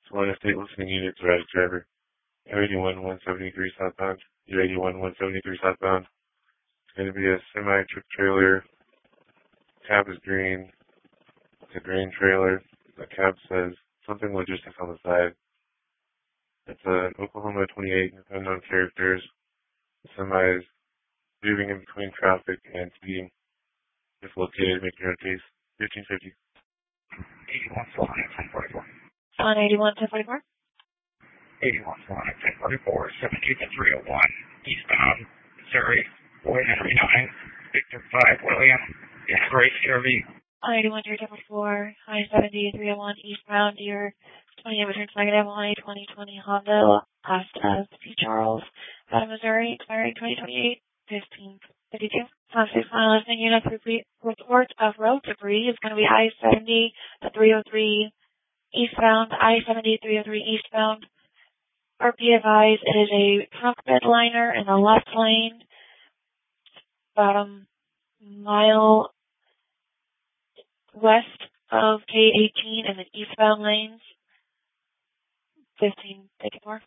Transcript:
Salina State listening unit to Riding Driver. U81 173 southbound. U81 173 southbound. It's going to be a semi-truck trailer. Cab is green. It's a green trailer. The cab says something logistics on the side. It's an Oklahoma 28 unknown characters. The semi is moving in between traffic and speeding. It's located, make your own case. 1550. 81 Salina 1044. On 81 1044. 81 Salina 1044, 17 to 301, eastbound, Missouri, Boyd Henry 9, Victor 5, William, Gray Chevy. On 81 1044, I-70 301, eastbound, your 28 returns negative on a 2020 Honda Class S P. Charles, out of Missouri, expiring 2028, 1552. Class 6 final listening unit report of road debris is going to be I-70 to 303 eastbound, I-70 303 eastbound. RP advised it is a truck bed liner in the left lane, about a mile west of K18 in the eastbound lanes. 1554.